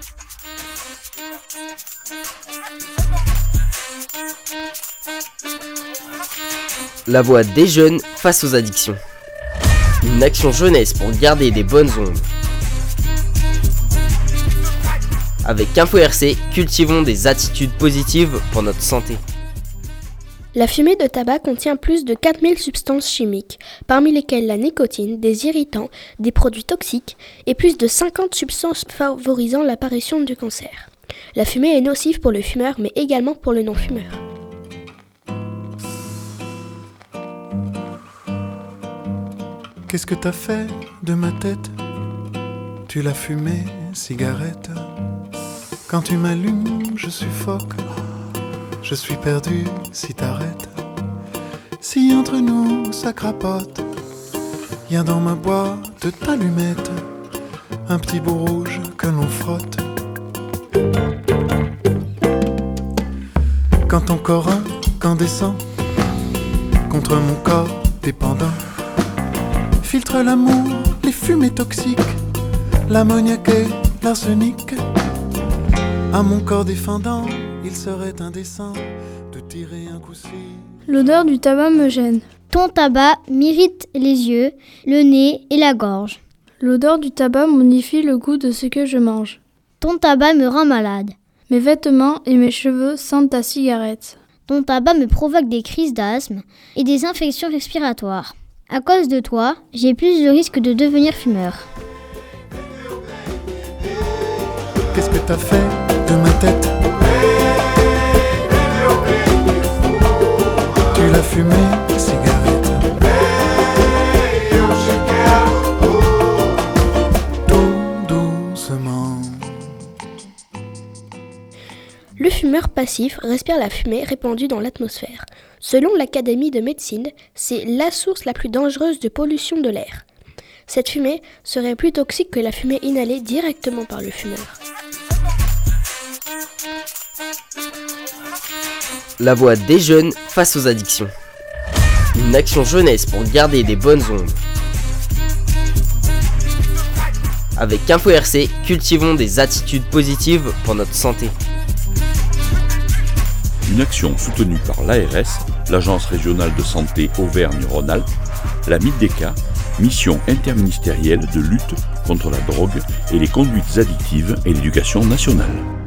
La voix des jeunes face aux addictions. Une action jeunesse pour garder des bonnes ondes. Avec Info RC, cultivons des attitudes positives pour notre santé. La fumée de tabac contient plus de 4000 substances chimiques, parmi lesquelles la nicotine, des irritants, des produits toxiques et plus de 50 substances favorisant l'apparition du cancer. La fumée est nocive pour le fumeur mais également pour le non-fumeur. Qu'est-ce que t'as fait de ma tête? Tu l'as fumée, cigarette. Quand tu m'allumes, je suffoque. Je suis perdu si t'arrêtes. Si entre nous ça crapote, y'a dans ma boîte d'allumettes un petit bout rouge que l'on frotte. Quand ton corps incandescent contre mon corps dépendant filtre l'amour, les fumées toxiques, l'ammoniaque et l'arsenic. À mon corps défendant, il serait indécent de tirer un coup-ci. L'odeur du tabac me gêne. Ton tabac m'irrite les yeux, le nez et la gorge. L'odeur du tabac modifie le goût de ce que je mange. Ton tabac me rend malade. Mes vêtements et mes cheveux sentent ta cigarette. Ton tabac me provoque des crises d'asthme et des infections respiratoires. À cause de toi, j'ai plus de risques de devenir fumeur. Qu'est-ce que t'as fait de ma tête? Tu l'as fumée, cigarette. Tout doucement. Le fumeur passif respire la fumée répandue dans l'atmosphère. Selon l'Académie de médecine, c'est la source la plus dangereuse de pollution de l'air. Cette fumée serait plus toxique que la fumée inhalée directement par le fumeur. La voix des jeunes face aux addictions. Une action jeunesse pour garder des bonnes ondes. Avec Info RC, cultivons des attitudes positives pour notre santé. Une action soutenue par l'ARS, l'Agence régionale de santé Auvergne-Rhône-Alpes, la MIDECA, mission interministérielle de lutte contre la drogue et les conduites addictives et l'éducation nationale.